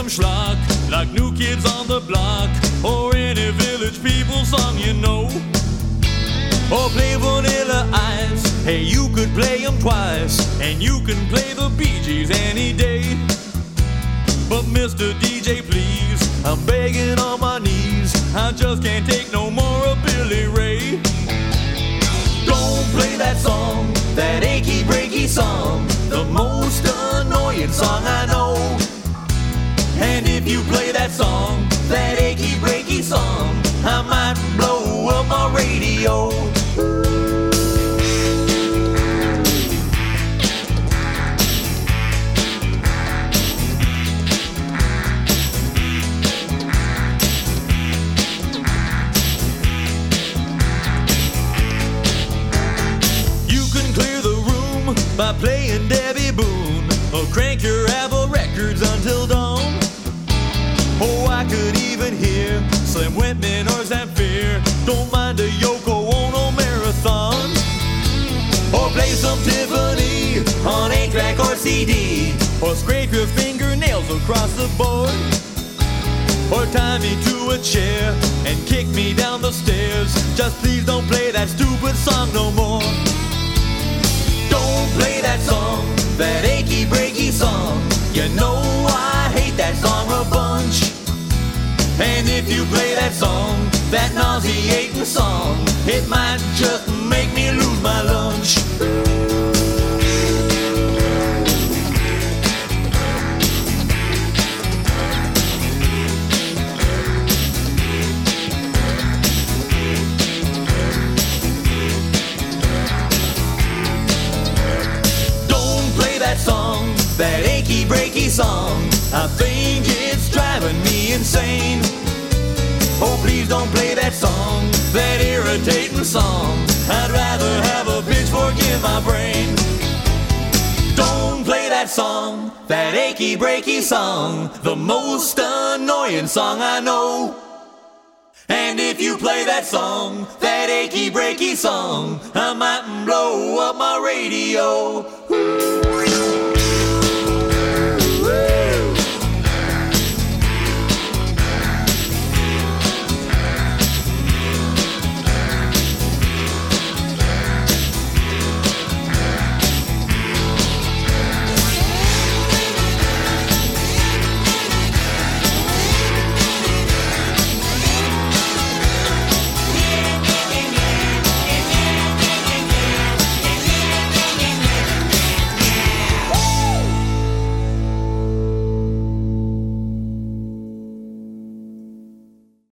some schlock, like New Kids on the Block, or any Village People song you know. Or play Vanilla Ice, hey, you could play them twice, and you can play the Bee Gees any day. But Mr. DJ, please, I'm begging on my knees, I just can't take no more of Billy Ray. Don't play that song, that achy breaky song, the most annoying song I know. And if you play that song, that achy breaky song, I might blow up my radio. By playing Debbie Boone, or crank your Apple records until dawn. Oh, I could even hear Slim Whitman or Zamfir. Don't mind a Yoko Ono marathon. Or play some Tiffany on 8-track or CD, or scrape your fingernails across the board. Or tie me to a chair and kick me down the stairs. Just please don't play that stupid song no more. Don't play that song, that achy breaky song. You know I hate that song a bunch. And if you play that song, that nauseating song, it might just make me lose my lunch. That achy breaky song, I think it's driving me insane. Oh, please don't play that song, that irritating song. I'd rather have a pitchfork in my brain. Don't play that song, that achy breaky song, the most annoying song I know. And if you play that song, that achy breaky song, I might blow up my radio.